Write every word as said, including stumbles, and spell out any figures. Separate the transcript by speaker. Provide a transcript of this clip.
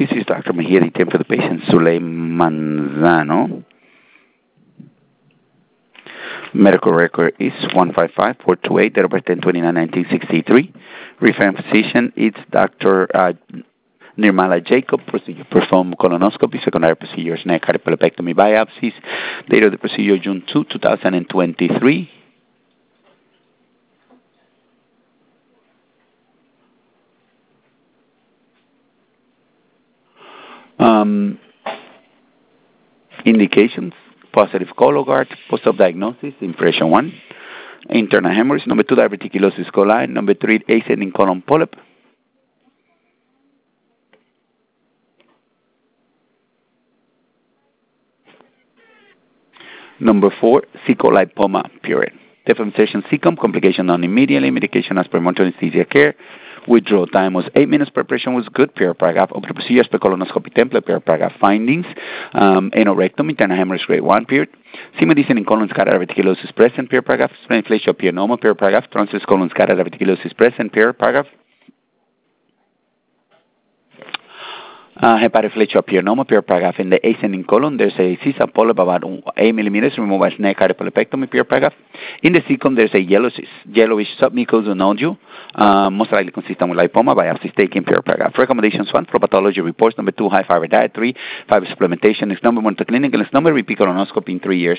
Speaker 1: This is Doctor Mejia, the time for the patient, Suleiman Manzano. Medical record is one five five four two eight, date of birth ten twenty-nine nineteen sixty-three. Referring physician, it's Doctor Uh, Nirmala Jacob. Procedure performed colonoscopy, secondary procedures, neck cardiopulopectomy biopsies. Date of the procedure, June second, two thousand twenty-three. Um, indications: positive Cologuard, post-op diagnosis, impression one, internal hemorrhage, number two, diverticulosis coli, number three, ascending colon polyp, number four, ceccolipoma period. Differentiation cecum, complication non immediately, medication as per monitoring anesthesia care. Withdrawal time was eight minutes. Preparation was good. Per paragraph of the procedures per colonoscopy template. Per paragraph findings. Um, anorectomy, internal hemorrhage grade one period. C medicine in colon scatter diverticulosis present. Per paragraph. Inflation of pianoma. Per paragraph. Transverse colon scatter diverticulosis present. Per paragraph. Uh, hepatoflexiopianoma, per paragraph. In the ascending colon, there's a cyst polyp about eight millimeters, removed as neck cardiopulopectomy, per paragraph. In the cecum, there's a yellowish, yellowish submucosal nodule, uh, most likely consistent with lipoma, biopsies taken, per paragraph. Recommendations: one, for pathology reports; number two, high fiber diet; three, fiber supplementation; next number one, to clinical; next number, repeat colonoscopy in three years.